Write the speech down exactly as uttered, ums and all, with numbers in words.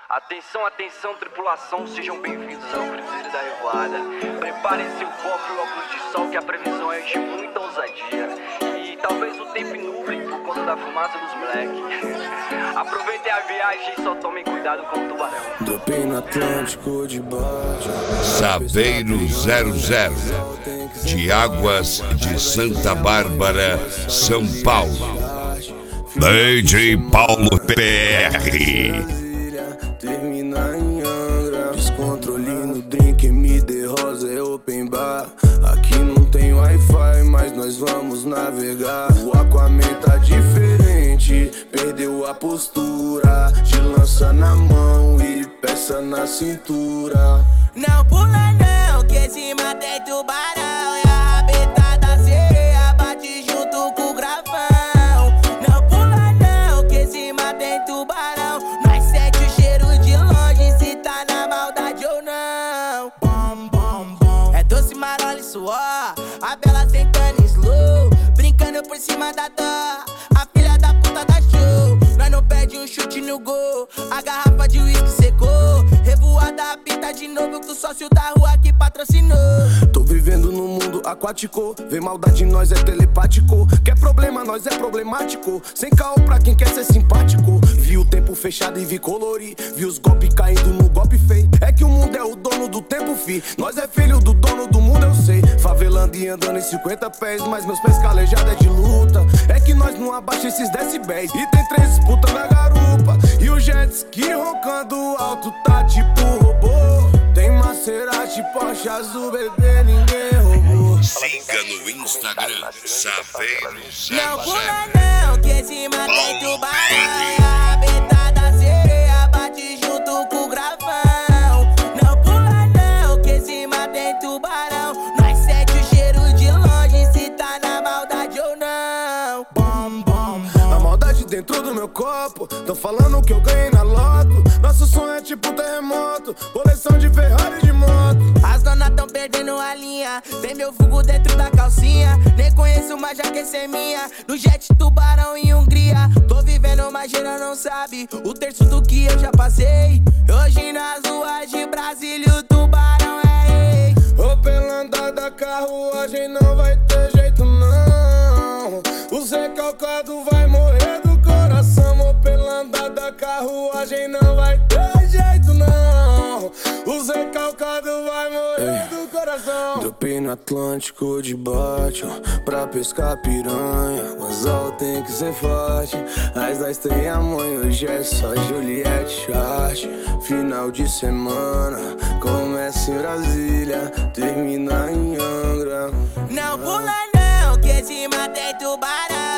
Atenção, atenção, tripulação, sejam bem-vindos ao Cruzeiro da Revoada. Preparem seu copo e óculos de sol, que a previsão é de muita ousadia. E talvez o tempo inubre por conta da fumaça dos moleques. Aproveitem a viagem e só tomem cuidado com o tubarão. Dropei no Atlântico de baixo. Saveiro zero zero, de Águas de Santa Bárbara, São Paulo. D J Paulo P R. Termina em Angra. Descontrole no drink, M D Rosa é open bar. Aqui não tem Wi-Fi, mas nós vamos navegar. O Aquaman tá diferente, perdeu a postura. De lança na mão e peça na cintura. Não pula não, que esse mata é tubarão. E a rabeta da sereia bate junto com o gravão. Não pula não, que esse mata é tubarão. Nós sente o cheiro de longe, se tá na maldade ou não. Bom, bom, bom. É doce, marola e suor, a bela sentando em slow, brincando por cima da dó. A filha da puta da show. Nós não perde um chute no gol, a garrafa de uísque secou. Revoada apita de novo com o sócio da rua que patrocinou. Tô vivendo num mundo aquático, vem maldade nós é telepático. Quer problema nós é problemático, sem caô pra quem quer ser simpático. Vi o tempo fechado e vi colorir, vi os golpes caindo no golpe feio. É que o mundo é o dono do tempo, fi. Nós é filho do dono do mundo, eu sei. Favelando e andando em cinquenta pés, mas meus pés calejados é de luta. É que nós não abaixa esses decibéis. E tem três disputas na garupa, e o jet ski roncando alto tá tipo robô. Tem Maserati, Porsche azul, bebê, ninguém roubou. Siga no Instagram, Saveiro Não zero pula zero. não, que esse mata é tubarão. E a rabeta da sereia bate junto com o gravão. Não pula não, que esse mata é tubarão. Nós sente o cheiro de longe, se tá na maldade ou não. Bom, bom, bom. A maldade dentro do meu copo, tão falando que eu ganhei na loto. Nosso sonho é tipo terremoto, coleção de Ferrari de moto. As donas tão perdendo a linha, tem meu vulgo dentro da calcinha. Nem conheço, mas já quer ser minha. No jet tubarão em Hungria. Tô vivendo, mas geral não sabe o terço do que eu já passei. Hoje nas ruas de Brasília o tubarão é rei. Ô, pela andada, carruagem não vai ter jeito não. O Zé Calcado vai morrer do coração. Ô, pela andada, carruagem não vai ter jeito não. O Zé Calcado vai morrer do coração. Dropei no Atlântico de baixo pra pescar piranha. O anzol tem que ser forte, as das tem a mãe. Hoje é só Juliette Chart. Final de semana começa em Brasília, termina em Angra. Não pula não, que esse mata é tubarão.